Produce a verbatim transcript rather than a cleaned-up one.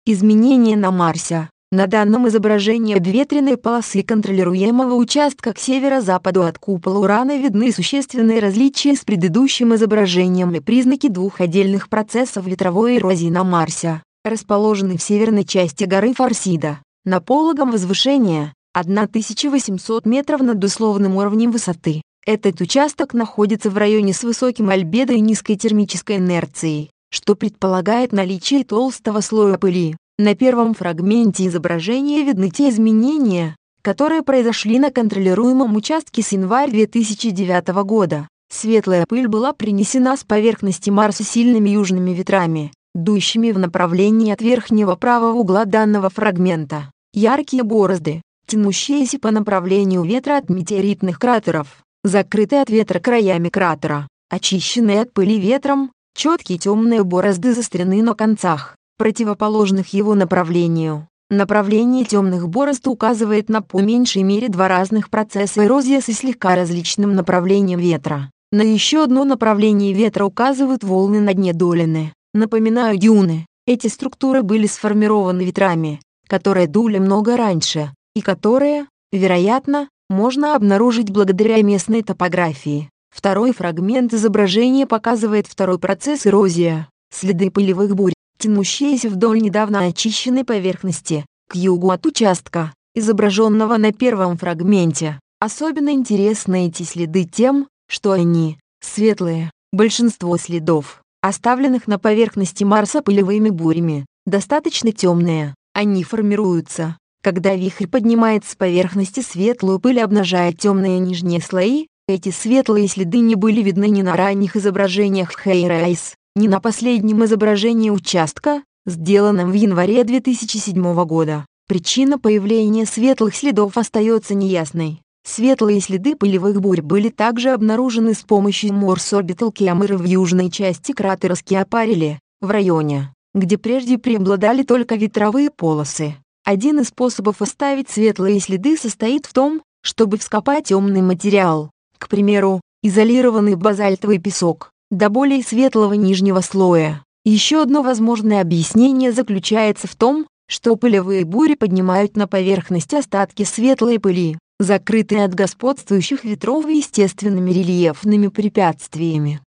Изменения на Марсе. На данном изображении обветренной полосы контролируемого участка к северо-западу от купола Урана видны существенные различия с предыдущим изображением и признаки двух отдельных процессов ветровой эрозии на Марсе, расположенный в северной части горы Фарсида, на пологом возвышении, тысяча восемьсот метров над условным уровнем высоты. Этот участок находится в районе с высоким альбедо и низкой термической инерцией, что предполагает наличие толстого слоя пыли. На первом фрагменте изображения видны те изменения, которые произошли на контролируемом участке с января две тысячи девятого года. Светлая пыль была принесена с поверхности Марса сильными южными ветрами, дующими в направлении от верхнего правого угла данного фрагмента. Яркие борозды, тянущиеся по направлению ветра от метеоритных кратеров, закрытые от ветра краями кратера, очищенные от пыли ветром, четкие темные борозды заострены на концах, противоположных его направлению. Направление темных борозд указывает на по меньшей мере два разных процесса эрозии со слегка различным направлением ветра. На еще одно направление ветра указывают волны на дне долины. Напоминаю дюны. Эти структуры были сформированы ветрами, которые дули много раньше, и которые, вероятно, можно обнаружить благодаря местной топографии. Второй фрагмент изображения показывает второй процесс эрозии, следы пылевых бурь, тянущиеся вдоль недавно очищенной поверхности, к югу от участка, изображенного на первом фрагменте. Особенно интересны эти следы тем, что они светлые. Большинство следов, оставленных на поверхности Марса пылевыми бурями, достаточно темные. Они формируются, когда вихрь поднимает с поверхности светлую пыль, обнажая темные нижние слои. Эти светлые следы не были видны ни на ранних изображениях Хейрайс, ни на последнем изображении участка, сделанном в январе две тысячи седьмого года. Причина появления светлых следов остается неясной. Светлые следы пылевых бурь были также обнаружены с помощью Morse Orbital Camera в южной части кратера Скиапарелли, в районе, где прежде преобладали только ветровые полосы. Один из способов оставить светлые следы состоит в том, чтобы вскопать темный материал, к примеру, изолированный базальтовый песок, до более светлого нижнего слоя. Еще одно возможное объяснение заключается в том, что пылевые бури поднимают на поверхность остатки светлой пыли, закрытые от господствующих ветров естественными рельефными препятствиями.